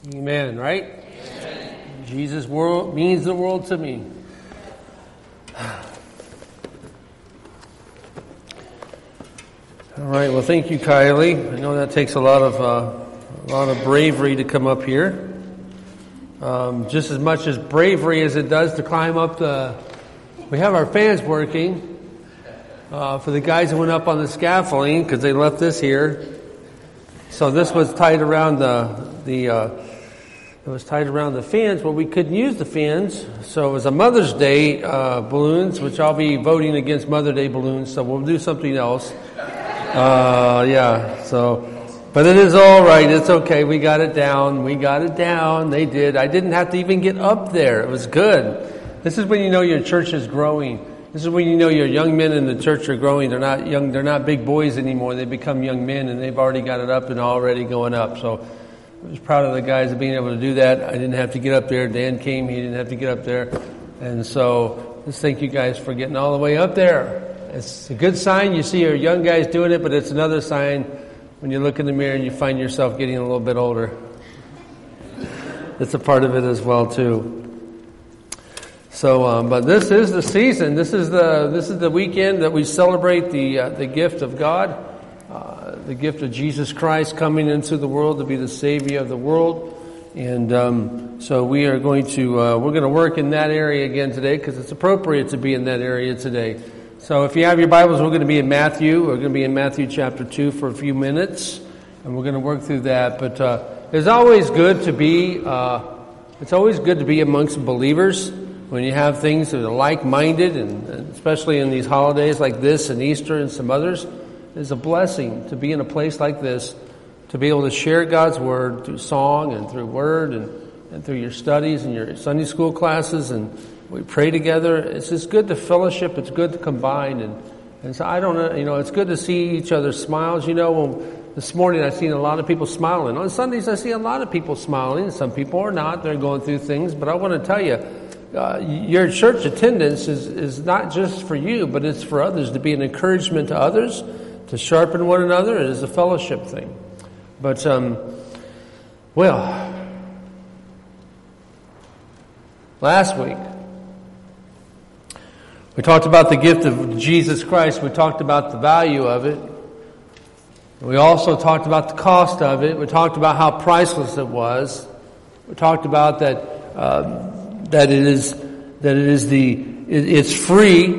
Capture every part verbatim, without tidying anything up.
Amen, right? Amen. Jesus world means the world to me. All right, well, thank you, Kylie. I know that takes a lot of uh, a lot of bravery to come up here. Um, just as much as bravery as it does to climb up the... We have our fans working uh, for the guys that went up on the scaffolding because they left this here. So this was tied around the the uh, it was tied around the fans. Well, we couldn't use the fans, so it was a Mother's Day uh, balloons, which I'll be voting against Mother's Day balloons. So we'll do something else. Uh, yeah. So, but it is all right. It's okay. We got it down. We got it down. They did. I didn't have to even get up there. It was good. This is when you know your church is growing. This is when you know your young men in the church are growing. They're not young, they're not big boys anymore. They become young men and they've already got it up and already going up. So I was proud of the guys of being able to do that. I didn't have to get up there. Dan came, he didn't have to get up there. And so just thank you guys for getting all the way up there. It's a good sign. You see your young guys doing it, but it's another sign when you look in the mirror and you find yourself getting a little bit older. It's a part of it as well too. So, um, but this is the season. This is the this is the weekend that we celebrate the uh, the gift of God, uh, the gift of Jesus Christ coming into the world to be the Savior of the world. And um, so we are going to uh, we're going to work in that area again today because it's appropriate to be in that area today. So, if you have your Bibles, we're going to be in Matthew. We're going to be in Matthew chapter two for a few minutes, and we're going to work through that. But uh, it's always good to be uh, it's always good to be amongst believers. When you have things that are like-minded, and, and especially in these holidays like this and Easter and some others, it's a blessing to be in a place like this, to be able to share God's Word through song and through Word and, and through your studies and your Sunday school classes, and we pray together. It's just good to fellowship. It's good to combine, and, and so I don't know, you know, it's good to see each other's smiles. You know, well, this morning I've seen a lot of people smiling. On Sundays I see a lot of people smiling. Some people are not. They're going through things, but I want to tell you, Uh, your church attendance is, is not just for you, but it's for others, to be an encouragement to others, to sharpen one another. It is a fellowship thing. But, um, well, last week, we talked about the gift of Jesus Christ. We talked about the value of it. We also talked about the cost of it. We talked about how priceless it was. We talked about that, um, that it is, that it is the, it, it's free.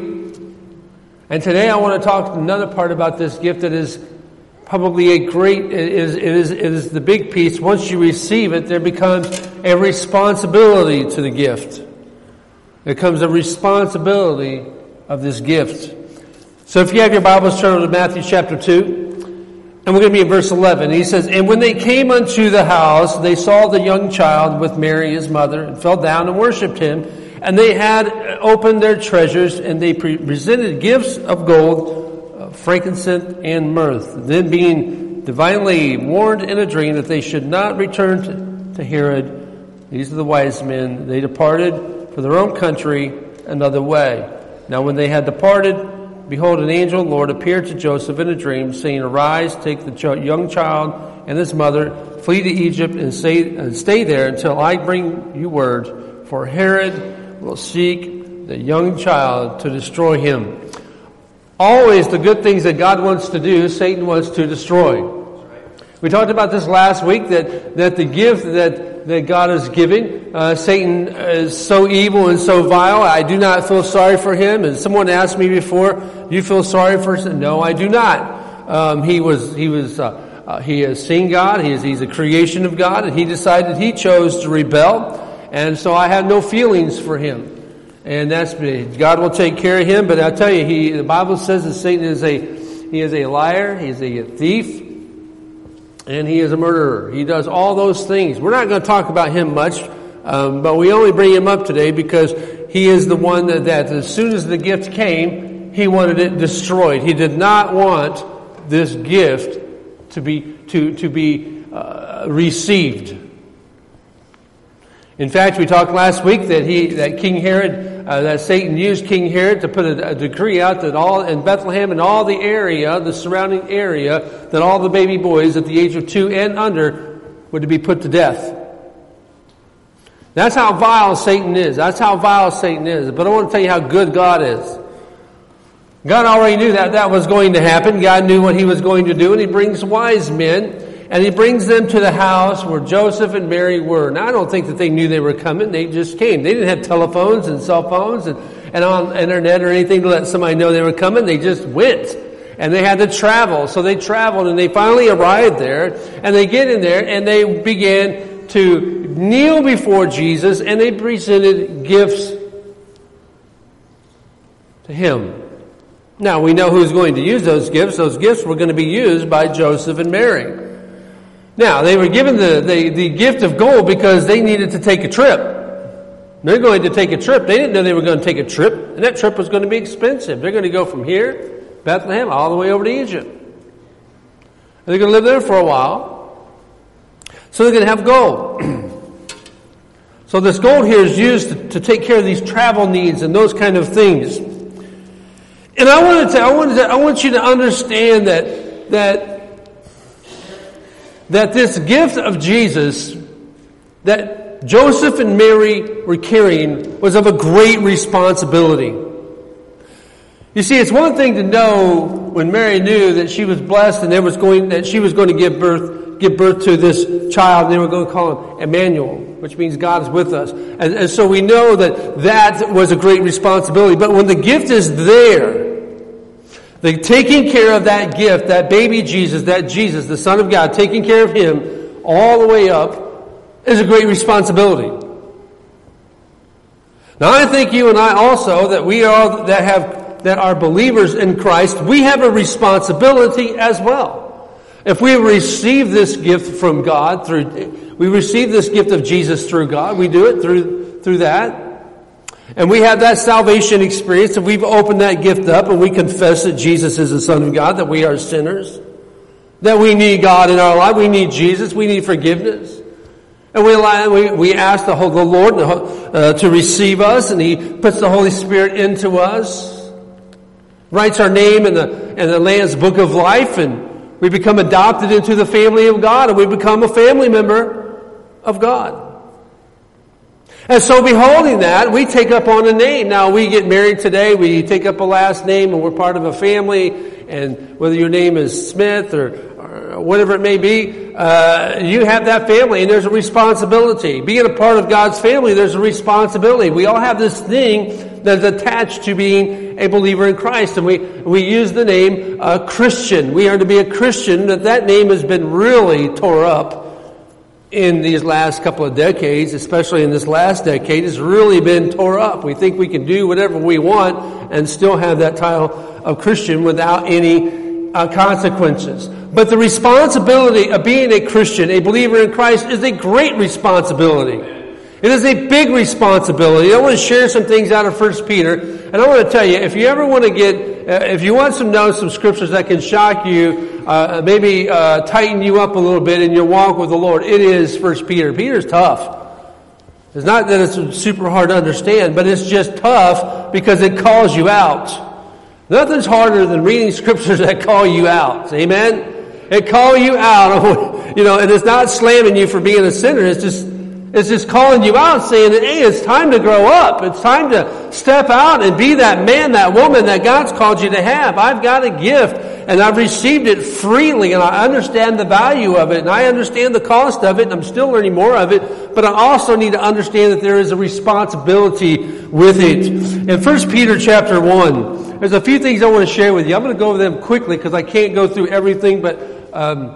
And today I want to talk another part about this gift that is probably a great, it is, it is, it is the big piece. Once you receive it, there becomes a responsibility to the gift. There comes a responsibility of this gift. So if you have your Bibles, turn to Matthew chapter two. And we're going to be in verse eleven. He says, "And when they came unto the house, they saw the young child with Mary his mother, and fell down and worshipped him. And they had opened their treasures, and they pre- presented gifts of gold, uh, frankincense, and myrrh. Then being divinely warned in a dream that they should not return to, to Herod, these are the wise men, they departed for their own country another way. Now when they had departed, behold, an angel of the Lord appeared to Joseph in a dream, saying, Arise, take the ch- young child and his mother, flee to Egypt, and stay, and stay there until I bring you word. For Herod will seek the young child to destroy him." Always the good things that God wants to do, Satan wants to destroy. We talked about this last week, that, that the gift that, that God is giving, uh, Satan is so evil and so vile. I do not feel sorry for him. And someone asked me before, "Do you feel sorry for him?" No, I do not. Um, he was, he was, uh, uh, he has seen God. He is, he's a creation of God, and he decided he chose to rebel. And so I have no feelings for him. And that's, God will take care of him. But I'll tell you, he, the Bible says that Satan is a, he is a liar. He is a thief. And he is a murderer. He does all those things. We're not going to talk about him much, um, but we only bring him up today because he is the one that, that as soon as the gift came, he wanted it destroyed. He did not want this gift to be to to be uh, received. In fact, we talked last week that he that King Herod, uh, that Satan used King Herod to put a, a decree out that all in Bethlehem and all the area, the surrounding area, that all the baby boys at the age of two and under were to be put to death. That's how vile Satan is. That's how vile Satan is. But I want to tell you how good God is. God already knew that that was going to happen. God knew what he was going to do, and he brings wise men, and he brings them to the house where Joseph and Mary were. Now, I don't think that they knew they were coming. They just came. They didn't have telephones and cell phones and, and on internet or anything to let somebody know they were coming. They just went. And they had to travel. So they traveled, and they finally arrived there, and they get in there, and they began to kneel before Jesus, and they presented gifts to him. Now, we know who's going to use those gifts. Those gifts were going to be used by Joseph and Mary. Now, they were given the, the, the gift of gold because they needed to take a trip. They're going to take a trip. They didn't know they were going to take a trip, and that trip was going to be expensive. They're going to go from here, Bethlehem, all the way over to Egypt. And they're going to live there for a while. So they're going to have gold. So this gold here is used to, to take care of these travel needs and those kind of things. And I want to, I want to, I want you to understand that that that this gift of Jesus that Joseph and Mary were carrying was of a great responsibility. You see, it's one thing to know when Mary knew that she was blessed and there was going that she was going to give birth give birth to this child, and they were going to call him Emmanuel, which means God is with us. And, and so we know that that was a great responsibility. But when the gift is there, the taking care of that gift, that baby Jesus, that Jesus, the Son of God, taking care of him all the way up is a great responsibility. Now, I think you and I also, that we are that have that are believers in Christ, we have a responsibility as well. If we receive this gift from God through, we receive this gift of Jesus through God, we do it through through that. And we have that salvation experience, and we've opened that gift up, and we confess that Jesus is the Son of God, that we are sinners, that we need God in our life, we need Jesus, we need forgiveness. And we we, we ask the, the Lord uh, to receive us, and he puts the Holy Spirit into us, writes our name in the, in the Lamb's Book of Life, and we become adopted into the family of God, and we become a family member of God. And so beholding that, we take up on a name. Now, we get married today, we take up a last name, and we're part of a family, and whether your name is Smith or, or whatever it may be, uh, you have that family, and there's a responsibility. Being a part of God's family, there's a responsibility. We all have this thing that's attached to being a believer in Christ, and we, we use the name uh, Christian. We are to be a Christian, but that name has been really tore up in these last couple of decades, especially in this last decade. Has really been tore up. We think we can do whatever we want and still have that title of Christian without any uh, consequences. But the responsibility of being a Christian, a believer in Christ, is a great responsibility. It is a big responsibility. I want to share some things out of First Peter, and I want to tell you, if you ever want to get, uh, if you want some notes, some scriptures that can shock you, uh, maybe uh, tighten you up a little bit in your walk with the Lord, it is First Peter. Peter's tough. It's not that it's super hard to understand, but it's just tough because it calls you out. Nothing's harder than reading scriptures that call you out. Amen? It calls you out, you know, and it's not slamming you for being a sinner. It's just It's just calling you out, saying that, hey, it's time to grow up. It's time to step out and be that man, that woman that God's called you to have. I've got a gift, and I've received it freely, and I understand the value of it, and I understand the cost of it, and I'm still learning more of it, but I also need to understand that there is a responsibility with it. In First Peter chapter one, there's a few things I want to share with you. I'm going to go over them quickly because I can't go through everything, but um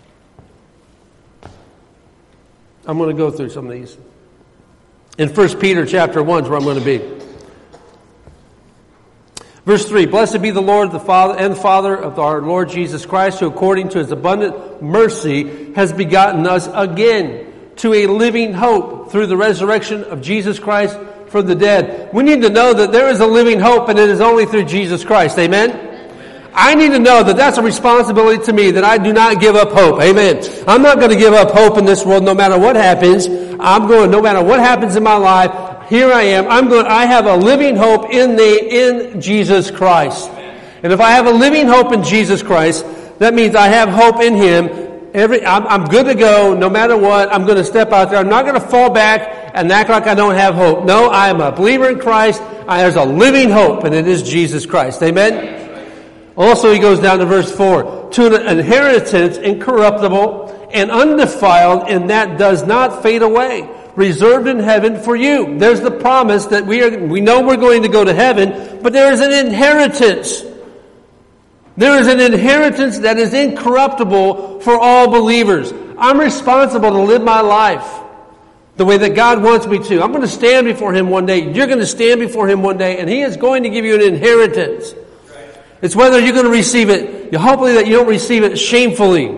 I'm going to go through some of these. In First Peter chapter one is where I'm going to be. Verse three, Blessed be the Lord the Father and Father of our Lord Jesus Christ, who according to his abundant mercy has begotten us again to a living hope through the resurrection of Jesus Christ from the dead. We need to know that there is a living hope, and it is only through Jesus Christ. Amen? I need to know that that's a responsibility to me, that I do not give up hope. Amen. I'm not going to give up hope in this world no matter what happens. I'm going, no matter what happens in my life, here I am. I'm going, I have a living hope in the, in Jesus Christ. And if I have a living hope in Jesus Christ, that means I have hope in Him. Every, I'm, I'm good to go no matter what. I'm going to step out there. I'm not going to fall back and act like I don't have hope. No, I am a believer in Christ. I, there's a living hope, and it is Jesus Christ. Amen? Also, he goes down to verse four. To an inheritance incorruptible and undefiled, and that does not fade away, reserved in heaven for you. There's the promise that we are, we know we're going to go to heaven, but there is an inheritance. There is an inheritance that is incorruptible for all believers. I'm responsible to live my life the way that God wants me to. I'm going to stand before Him one day. You're going to stand before Him one day, and He is going to give you an inheritance. Right. It's whether you're going to receive it. Hopefully that you don't receive it shamefully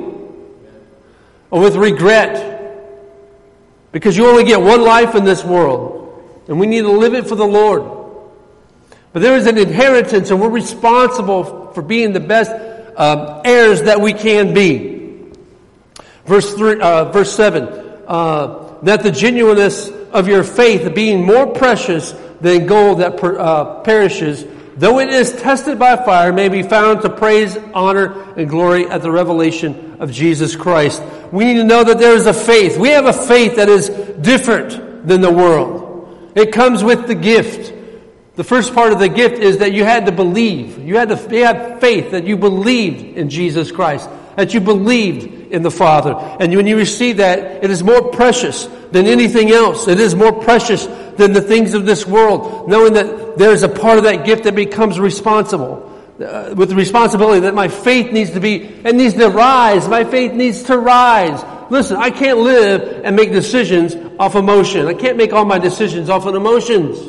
or with regret. Because you only get one life in this world, and we need to live it for the Lord. But there is an inheritance, and we're responsible for being the best um, heirs that we can be. Verse three, uh, verse seven, uh, that the genuineness of your faith, being more precious than gold that per, uh, perishes, though it is tested by fire, may be found to praise, honor, and glory at the revelation of Jesus Christ. We need to know that there is a faith. We have a faith that is different than the world. It comes with the gift. The first part of the gift is that you had to believe. You had to you had faith that you believed in Jesus Christ, that you believed in the Father. And when you receive that, it is more precious than anything else. It is more precious than the things of this world, knowing that there is a part of that gift that becomes responsible. Uh, with the responsibility that my faith needs to be, it needs to rise. My faith needs to rise. Listen, I can't live and make decisions off emotion. I can't make all my decisions off of emotions.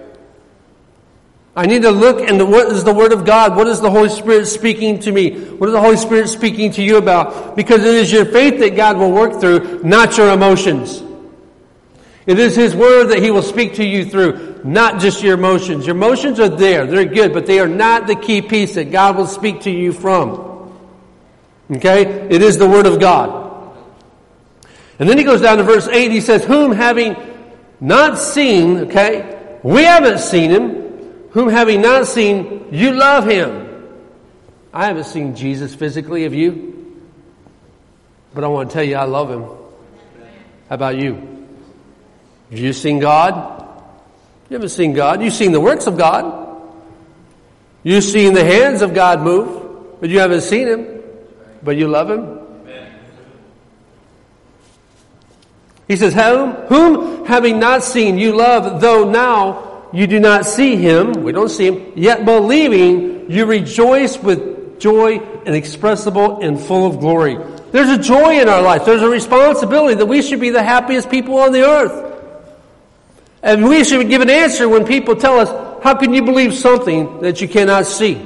I need to look into what is the Word of God. What is the Holy Spirit speaking to me? What is the Holy Spirit speaking to you about? Because it is your faith that God will work through, not your emotions. It is His Word that He will speak to you through, not just your emotions. Your emotions are there. They're good, but they are not the key piece that God will speak to you from. Okay? It is the Word of God. And then he goes down to verse eight. He says, whom having not seen, okay, we haven't seen Him, whom having not seen, you love Him. I haven't seen Jesus physically, have you? But I want to tell you, I love Him. How about you? Have you seen God? You haven't seen God. You've seen the works of God. You've seen the hands of God move, but you haven't seen Him. But you love Him. He says, whom, whom having not seen you love, though now you do not see Him, we don't see Him, yet believing you rejoice with joy inexpressible and full of glory. There's a joy in our life. There's a responsibility that we should be the happiest people on the earth. And we should give an answer when people tell us, how can you believe something that you cannot see?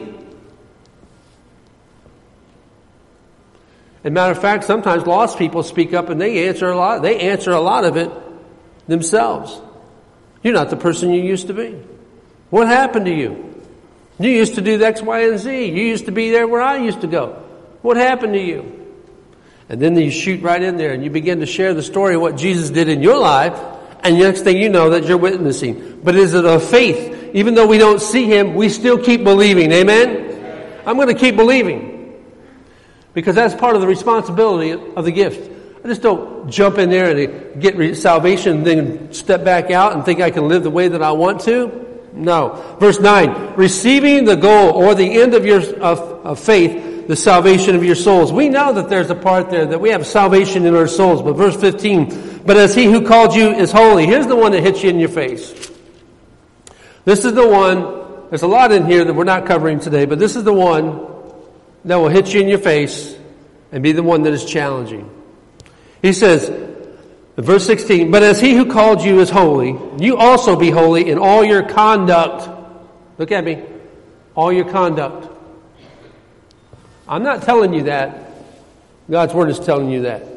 As a matter of fact, sometimes lost people speak up and they answer a lot. They answer a lot of it themselves. You're not the person you used to be. What happened to you? You used to do X, Y, and Z. You used to be there where I used to go. What happened to you? And then you shoot right in there and you begin to share the story of what Jesus did in your life. And the next thing you know that you're witnessing. But is it a faith? Even though we don't see Him, we still keep believing. Amen? I'm going to keep believing. Because that's part of the responsibility of the gift. I just don't jump in there and get salvation and then step back out and think I can live the way that I want to. No. Verse nine, receiving the goal or the end of your of, of faith, the salvation of your souls. We know that there's a part there that we have salvation in our souls. But verse fifteen, but as He who called you is holy. Here's the one that hits you in your face. This is the one, there's a lot in here that we're not covering today, but this is the one that will hit you in your face and be the one that is challenging. He says, verse sixteen, but as He who called you is holy, you also be holy in all your conduct. Look at me. All your conduct. I'm not telling you that. God's Word is telling you that.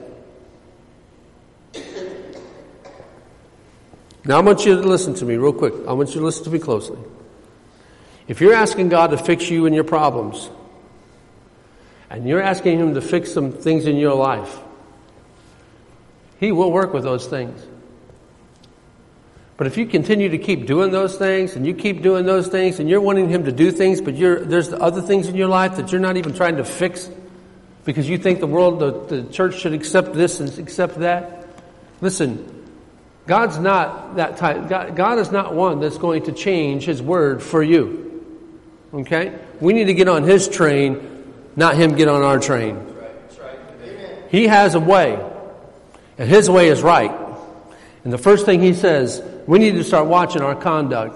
Now I want you to listen to me real quick. I want you to listen to me closely. If you're asking God to fix you and your problems, and you're asking Him to fix some things in your life, He will work with those things. But if you continue to keep doing those things, and you keep doing those things, and you're wanting Him to do things, but you're, there's the other things in your life that you're not even trying to fix because you think the world, the, the church should accept this and accept that. Listen, God's not that type. God, God is not one that's going to change His word for you. Okay? We need to get on His train, not Him get on our train. That's right. That's right. Amen. He has a way, and His way is right. And the first thing He says, we need to start watching our conduct.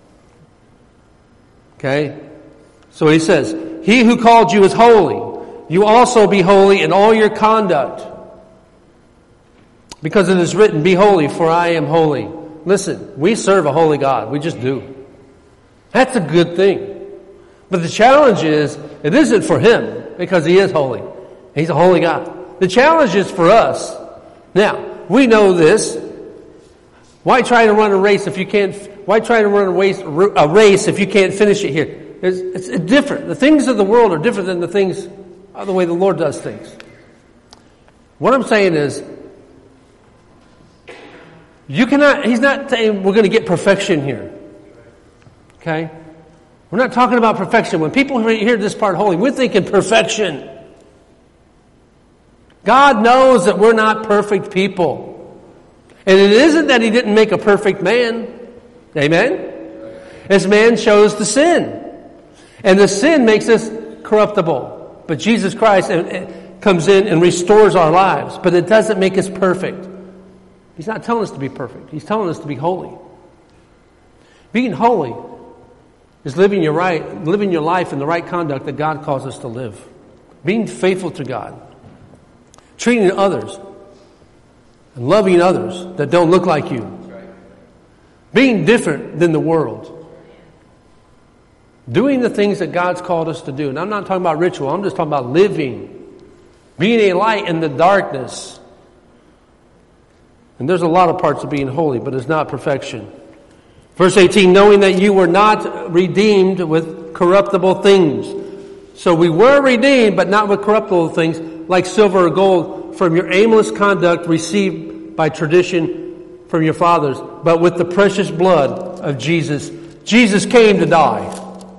Okay? So He says, He who called you is holy. You also be holy in all your conduct. Because it is written, be holy, for I am holy. Listen, we serve a holy God. We just do. That's a good thing. But the challenge is, it isn't for Him, because He is holy. He's a holy God. The challenge is for us. Now, we know this. Why try to run a race if you can't, why try to run a race, a race if you can't finish it here? It's, it's different. The things of the world are different than the things, the way the Lord does things. What I'm saying is, you cannot, He's not saying we're going to get perfection here. Okay? We're not talking about perfection. When people hear this part holy, we're thinking perfection. God knows that we're not perfect people. And it isn't that He didn't make a perfect man. Amen? As man chose to sin. And the sin makes us corruptible. But Jesus Christ comes in and restores our lives. But it doesn't make us perfect. He's not telling us to be perfect. He's telling us to be holy. Being holy is living your right, living your life in the right conduct that God calls us to live. Being faithful to God. Treating others. And loving others that don't look like you. Being different than the world. Doing the things that God's called us to do. And I'm not talking about ritual. I'm just talking about living. Being a light in the darkness. And there's a lot of parts of being holy, but it's not perfection. Verse eighteen, knowing that you were not redeemed with corruptible things. So we were redeemed, but not with corruptible things, like silver or gold, from your aimless conduct received by tradition from your fathers, but with the precious blood of Jesus. Jesus came to die.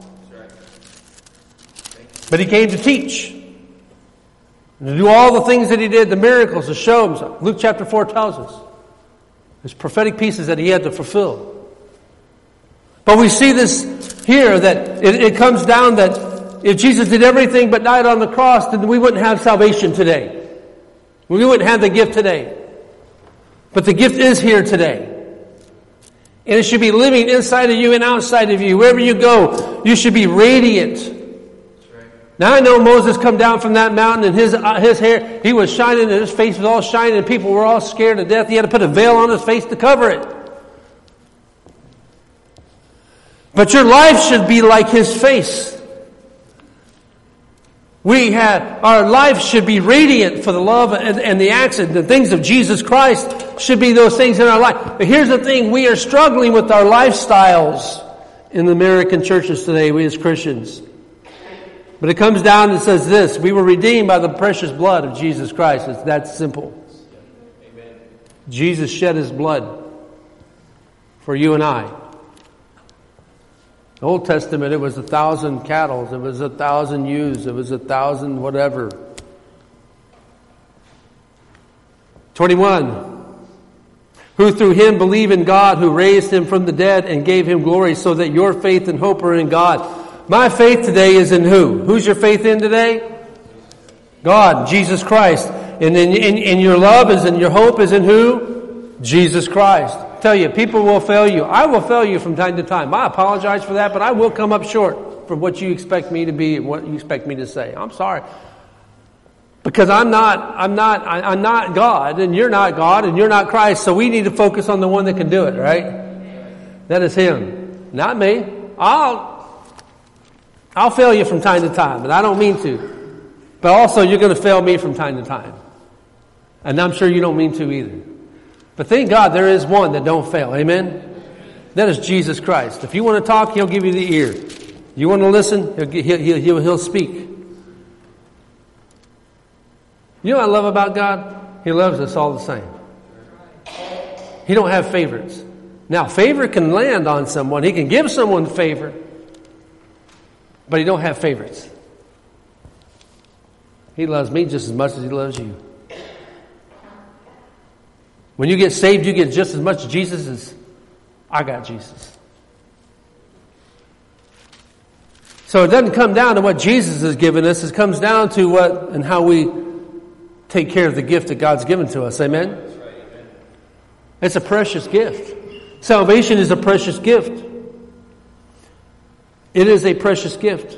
But He came to teach. And to do all the things that He did, the miracles, the shows. Luke chapter four tells us. There's prophetic pieces that He had to fulfill. But we see this here, that it, it comes down that if Jesus did everything but died on the cross, then we wouldn't have salvation today. We wouldn't have the gift today. But the gift is here today. And it should be living inside of you and outside of you. Wherever you go, you should be radiant. Now I know Moses come down from that mountain and his uh, his hair, he was shining and his face was all shining and people were all scared to death. He had to put a veil on his face to cover it. But your life should be like His face. We have, our life should be radiant for the love and, and the acts and the things of Jesus Christ should be those things in our life. But here's the thing, we are struggling with our lifestyles in the American churches today, we as Christians. But it comes down and says this, we were redeemed by the precious blood of Jesus Christ. It's that simple. Amen. Jesus shed His blood for you and I. The Old Testament, it was a thousand cattle, it was a thousand ewes, it was a thousand whatever. twenty-one. Who through Him believe in God, who raised Him from the dead and gave Him glory, so that your faith and hope are in God. My faith today is in who? Who's your faith in today? God, Jesus Christ. And in, in, in your love is in your hope is in who? Jesus Christ. I tell you, people will fail you. I will fail you from time to time. I apologize for that, but I will come up short from what you expect me to be and what you expect me to say. I'm sorry. Because I'm not, I'm not, I'm not God, and you're not God, and you're not Christ, so we need to focus on the one that can do it, right? That is Him, not me. I'll, I'll fail you from time to time, but I don't mean to. But also, you're going to fail me from time to time. And I'm sure you don't mean to either. But thank God there is one that don't fail. Amen? That is Jesus Christ. If you want to talk, He'll give you the ear. You want to listen, He'll, he'll, he'll, he'll speak. You know what I love about God? He loves us all the same. He don't have favorites. Now, favor can land on someone. He can give someone favor. But He don't have favorites. He loves me just as much as He loves you. When you get saved, you get just as much Jesus as I got Jesus. So it doesn't come down to what Jesus has given us. It comes down to what and how we take care of the gift that God's given to us. Amen? That's right, amen. It's a precious gift. Salvation is a precious gift. It is a precious gift.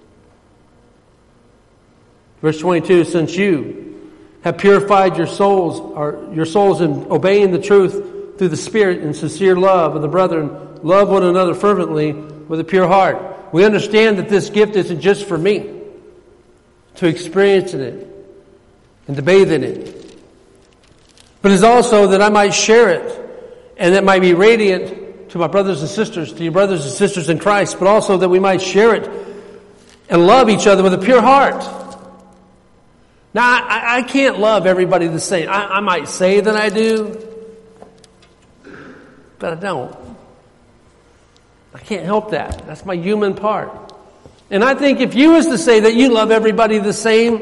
Verse twenty-two, since you have purified your souls, or your souls in obeying the truth through the Spirit in sincere love of the brethren, love one another fervently with a pure heart. We understand that this gift isn't just for me to experience in it and to bathe in it, but it's also that I might share it and that might be radiant to my brothers and sisters, to your brothers and sisters in Christ, but also that we might share it and love each other with a pure heart. Now, I, I can't love everybody the same. I, I might say that I do, but I don't. I can't help that. That's my human part. And I think if you was to say that you love everybody the same,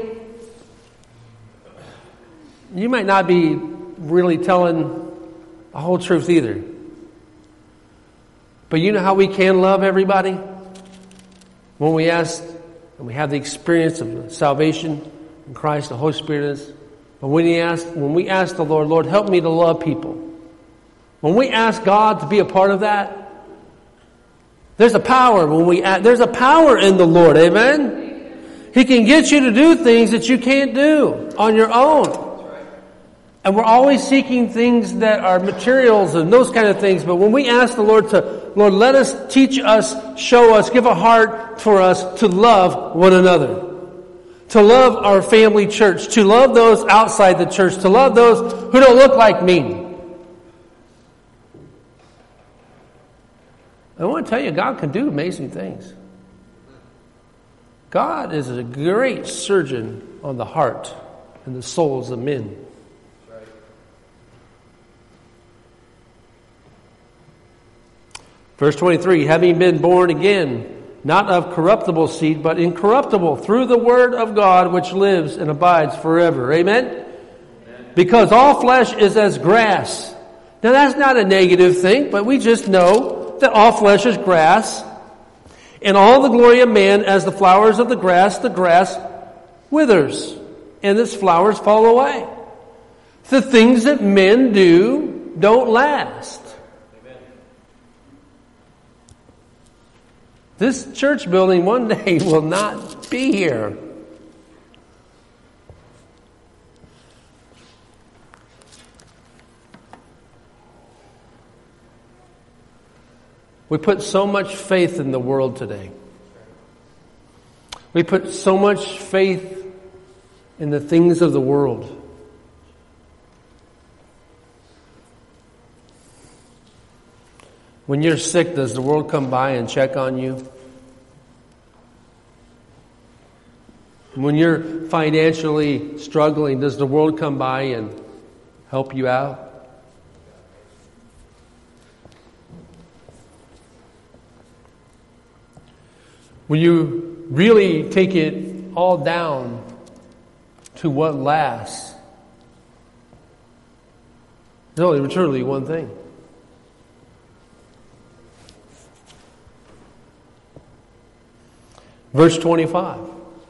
you might not be really telling the whole truth either. But you know how we can love everybody? When we ask and we have the experience of salvation in Christ, the Holy Spirit is. But when we ask, when we ask the Lord, Lord, help me to love people. When we ask God to be a part of that, there's a power when we ask, there's a power in the Lord, amen? He can get you to do things that you can't do on your own. And we're always seeking things that are materials and those kind of things. But when we ask the Lord to, Lord, let us, teach us, show us, give a heart for us to love one another. To love our family church. To love those outside the church. To love those who don't look like me. I want to tell you, God can do amazing things. God is a great surgeon on the heart and the souls of men. Verse twenty-three, having been born again, not of corruptible seed, but incorruptible, through the word of God, which lives and abides forever. Amen? Amen. Because all flesh is as grass. Now that's not a negative thing, but we just know that all flesh is grass, and all the glory of man as the flowers of the grass, the grass withers, and its flowers fall away. The things that men do don't last. Amen. This church building one day will not be here. We put so much faith in the world today. We put so much faith in the things of the world. When you're sick, does the world come by and check on you? When you're financially struggling, does the world come by and help you out? When you really take it all down to what lasts, there's only truly one thing. Verse twenty-five.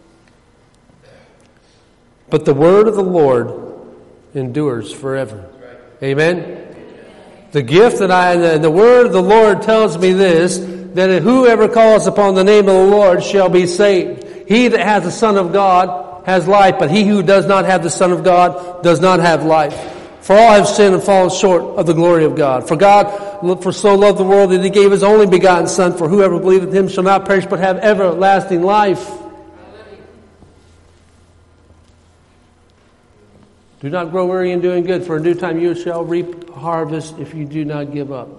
But the word of the Lord endures forever. Amen? The gift that I, the, the word of the Lord tells me this, that whoever calls upon the name of the Lord shall be saved. He that has the Son of God has life, but he who does not have the Son of God does not have life. For all have sinned and fallen short of the glory of God. For God for so loved the world that he gave his only begotten Son, for whoever believeth in him shall not perish but have everlasting life. Do not grow weary in doing good, for in due time you shall reap a harvest if you do not give up.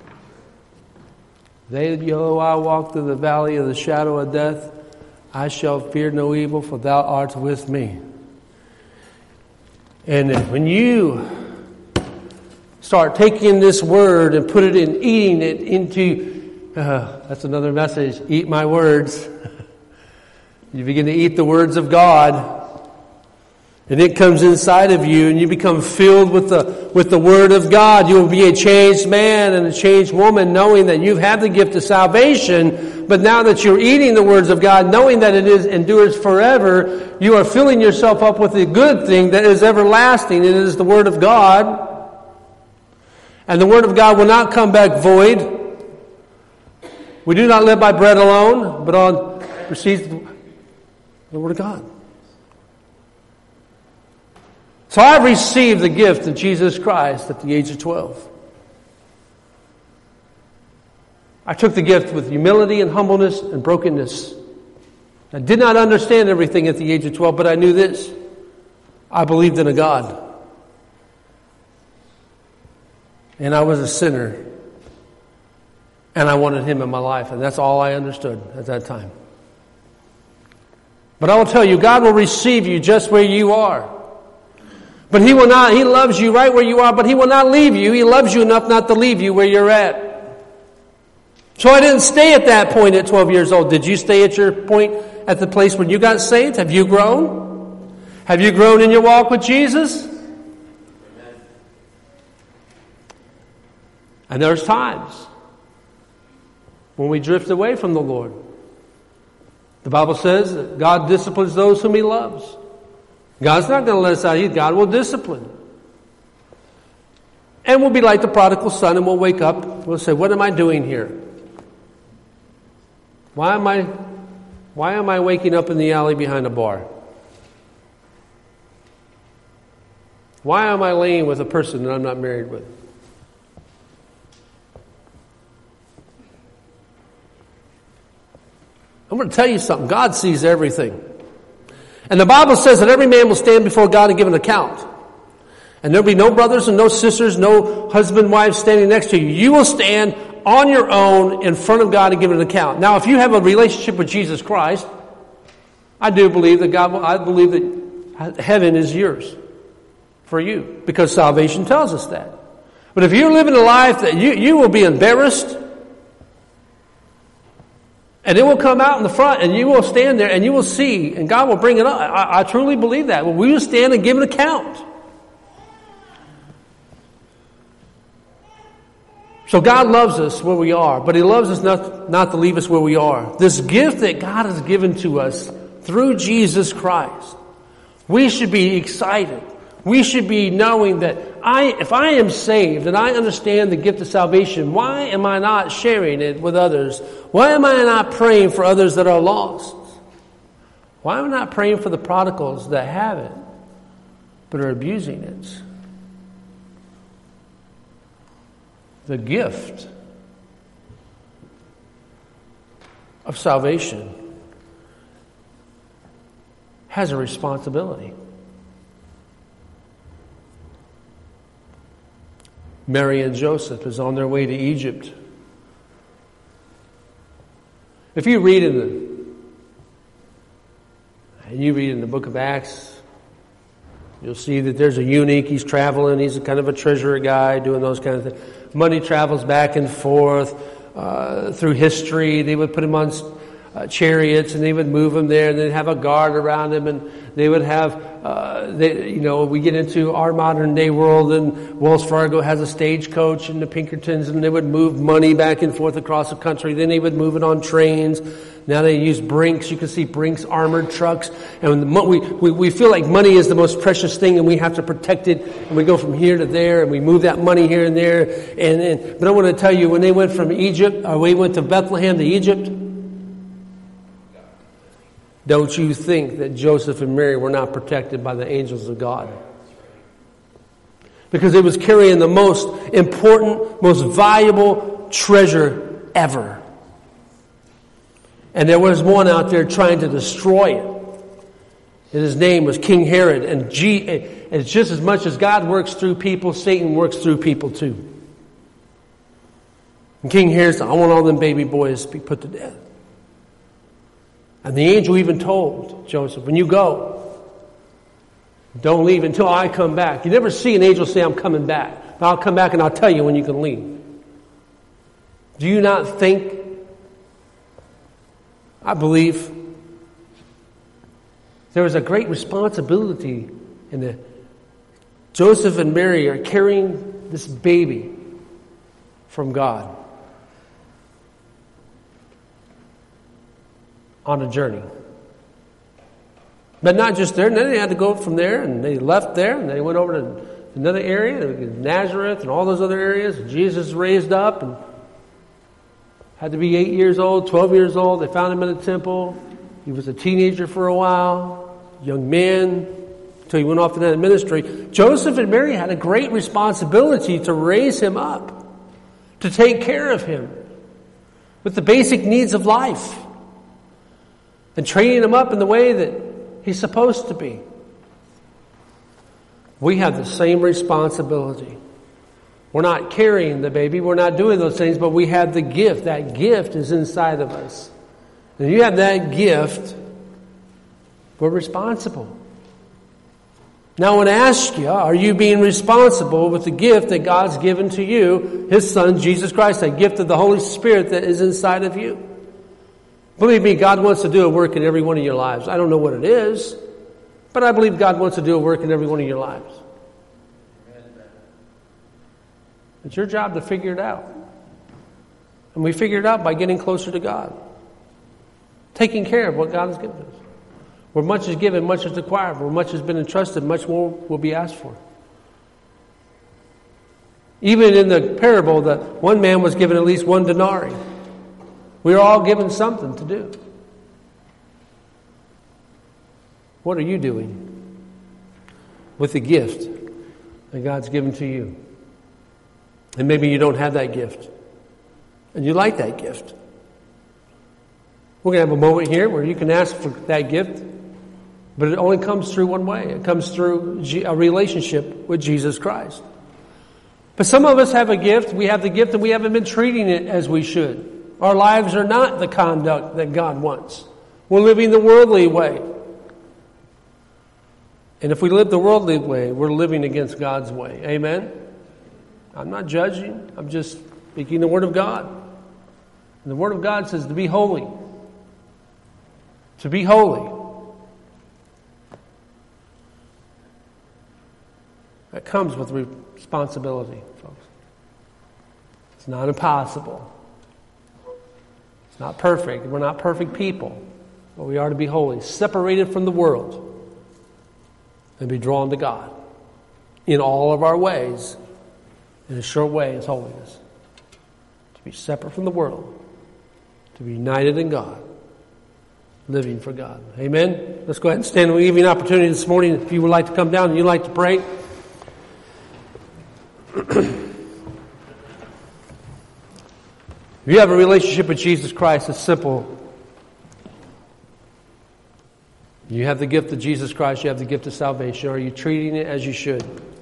They that behold, I walk through the valley of the shadow of death, I shall fear no evil, for thou art with me. And when you start taking this word and put it in, eating it into, uh, that's another message, eat my words. You begin to eat the words of God. and it comes inside of you, and you become filled with the with the Word of God. You will be a changed man and a changed woman, knowing that you've had the gift of salvation, but now that you're eating the words of God, knowing that it is endures forever, you are filling yourself up with the good thing that is everlasting. It is the Word of God. And the Word of God will not come back void. We do not live by bread alone, but on receives the Word of God. So I've received the gift of Jesus Christ at the age of twelve. I took the gift with humility and humbleness and brokenness. I did not understand everything at the age of twelve, but I knew this. I believed in a God. And I was a sinner. And I wanted Him in my life. And that's all I understood at that time. But I will tell you, God will receive you just where you are. But He will not, He loves you right where you are, but He will not leave you. He loves you enough not to leave you where you're at. So I didn't stay at that point at twelve years old. Did you stay at your point at the place when you got saved? Have you grown? Have you grown in your walk with Jesus? And there's times when we drift away from the Lord. The Bible says that God disciplines those whom He loves. God's not going to let us out of here. God will discipline. And we'll be like the prodigal son, and we'll wake up. We'll say, what am I doing here? Why am I, why am I waking up in the alley behind a bar? Why am I laying with a person that I'm not married with? I'm going to tell you something. God sees everything. And the Bible says that every man will stand before God and give an account. And there'll be no brothers and no sisters, no husband, wife standing next to you. You will stand on your own in front of God and give an account. Now, if you have a relationship with Jesus Christ, I do believe that God will, I believe that heaven is yours for you, because salvation tells us that. But if you're living a life that you, you will be embarrassed, and it will come out in the front, and you will stand there, and you will see, and God will bring it up. I, I truly believe that. Well, we will stand and give an account. So God loves us where we are, but He loves us not, not to leave us where we are. This gift that God has given to us through Jesus Christ, we should be excited. We should be knowing that I, if I am saved and I understand the gift of salvation, why am I not sharing it with others? Why am I not praying for others that are lost? Why am I not praying for the prodigals that have it but are abusing it? The gift of salvation has a responsibility. Mary and Joseph is on their way to Egypt. If you read in the and you read in the book of Acts, you'll see that there's a eunuch. He's traveling. He's a kind of a treasurer guy doing those kind of things. Money travels back and forth uh, through history. They would put him on uh, chariots, and they would move him there, and they'd have a guard around him, and they would have, uh, they, you know, we get into our modern day world, and Wells Fargo has a stagecoach, and the Pinkertons, and they would move money back and forth across the country. Then they would move it on trains. Now they use Brinks. You can see Brinks armored trucks. And we, we, we feel like money is the most precious thing, and we have to protect it. And we go from here to there, and we move that money here and there. And, and But I want to tell you, when they went from Egypt, or we went to Bethlehem to Egypt, don't you think that Joseph and Mary were not protected by the angels of God? Because it was carrying the most important, most valuable treasure ever. And there was one out there trying to destroy it. And his name was King Herod. And G, it's just as much as God works through people, Satan works through people too. And King Herod said, I want all them baby boys to be put to death. And the angel even told Joseph, when you go, don't leave until I come back. You never see an angel say, I'm coming back. But I'll come back and I'll tell you when you can leave. Do you not think, I believe, there is a great responsibility And the, Joseph and Mary are carrying this baby from God on a journey. But not just there. And then they had to go from there, and they left there, and they went over to another area, Nazareth and all those other areas. Jesus raised up and had to be eight years old, twelve years old. They found him in the temple. He was a teenager for a while, young man, until he went off to that ministry. Joseph and Mary had a great responsibility to raise him up, to take care of him with the basic needs of life, and training him up in the way that he's supposed to be. We have the same responsibility. We're not carrying the baby. We're not doing those things, but we have the gift. That gift is inside of us. And you have that gift, we're responsible. Now I want to ask you, are you being responsible with the gift that God's given to you, His Son, Jesus Christ, that gift of the Holy Spirit that is inside of you? Believe me, God wants to do a work in every one of your lives. I don't know what it is, but I believe God wants to do a work in every one of your lives. It's your job to figure it out. And we figure it out by getting closer to God. Taking care of what God has given us. Where much is given, much is required. Where much has been entrusted, much more will be asked for. Even in the parable, that one man was given at least one denarii. We are all given something to do. What are you doing with the gift that God's given to you? And maybe you don't have that gift. And you like that gift. We're going to have a moment here where you can ask for that gift. But it only comes through one way. It comes through a relationship with Jesus Christ. But some of us have a gift. We have the gift and we haven't been treating it as we should. Our lives are not the conduct that God wants. We're living the worldly way. And if we live the worldly way, we're living against God's way. Amen? I'm not judging. I'm just speaking the Word of God. And the Word of God says to be holy. To be holy. That comes with responsibility, folks. It's not impossible. It's not perfect. We're not perfect people. But we are to be holy. Separated from the world. And be drawn to God. In all of our ways. In a short way is holiness. To be separate from the world. To be united in God. Living for God. Amen? Let's go ahead and stand. We'll give you an opportunity this morning if you would like to come down and you'd like to pray. If you have a relationship with Jesus Christ, it's simple. You have the gift of Jesus Christ. You have the gift of salvation. Are you treating it as you should?